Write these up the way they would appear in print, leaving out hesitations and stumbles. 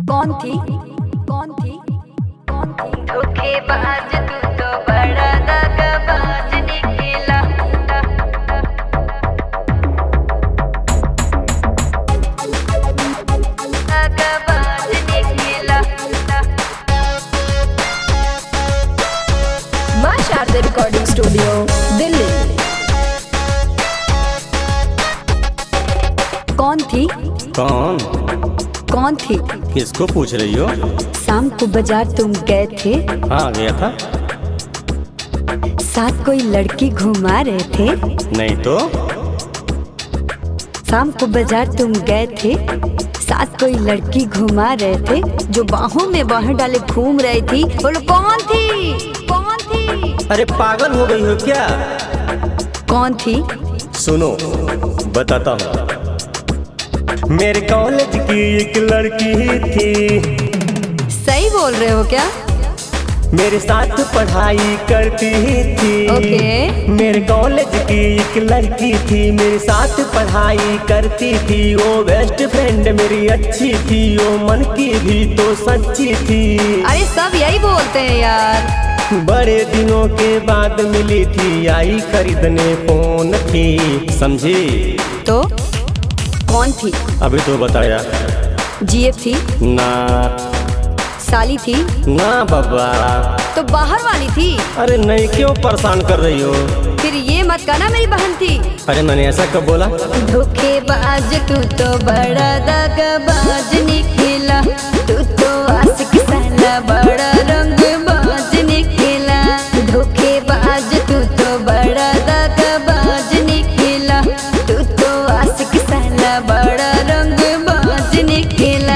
कौन थी कौन थी कौन थी धोखेबाज तू तो बड़ा दगाबाज निकला। दगाबाज निकला। मां शारदा रिकॉर्डिंग स्टूडियो दिल्ली। कौन थी कौन थी? किसको पूछ रही हो? शाम को बाजार तुम गए थे, हाँ गया था। साथ कोई लड़की घुमा रहे थे। नहीं तो। शाम को बाजार तुम गए थे, साथ कोई लड़की घुमा रहे थे, जो बाहों में बाहें डाले घूम रही थी। बोलो कौन थी कौन थी? अरे पागल हो गई हो क्या? कौन थी? सुनो बताता हूँ। मेरे कॉलेज की एक लड़की थी। सही बोल रहे हो क्या? मेरे साथ पढ़ाई करती थी। ओके। मेरे कॉलेज की एक लड़की थी, मेरे साथ पढ़ाई करती थी। वो बेस्ट फ्रेंड मेरी अच्छी थी, वो मन की भी तो सच्ची थी। अरे सब यही बोलते हैं यार। बड़े दिनों के बाद मिली थी, आई खरीदने फोन थी, समझी? तो कौन थी? अभी तो बताया। जीएफ थी? ना। साली थी? ना बाबा। तो बाहर वाली थी? अरे नहीं, क्यों परेशान कर रही हो? फिर ये मत कहना मेरी बहन थी। अरे मैंने ऐसा कब बोला? धोखेबाज तू तो बड़ा दगाबाज निकला, तू तो आशिक साला बड़ा रंगबाज निकला। धोखेबाज तू तो बड़ा दगाबाज निकला, तू तो आशिक साला बड़ा रंगबाज निकला।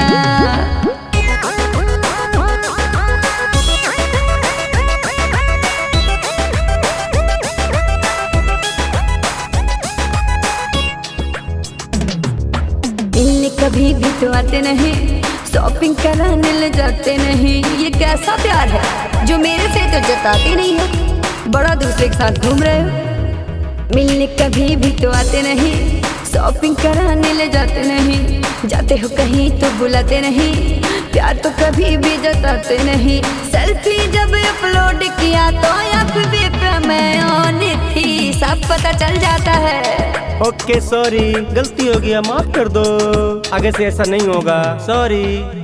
मिलने कभी भी तो आते नहीं, शॉपिंग कराने ले जाते नहीं। ये कैसा प्यार है जो मेरे से तो जताते नहीं है, बड़ा दूसरे के साथ घूम रहे हो। मिलने कभी भी तो आते नहीं, शॉपिंग कराने ले जाते नहीं, जाते हो कहीं तो बुलाते नहीं, प्यार तो कभी भी जताते नहीं। सेल्फी जब अपलोड किया तो FB पे मैं ऑन थी, सब पता चल जाता है। ओके सॉरी, गलती हो गया, माफ कर दो, आगे से ऐसा नहीं होगा, सॉरी।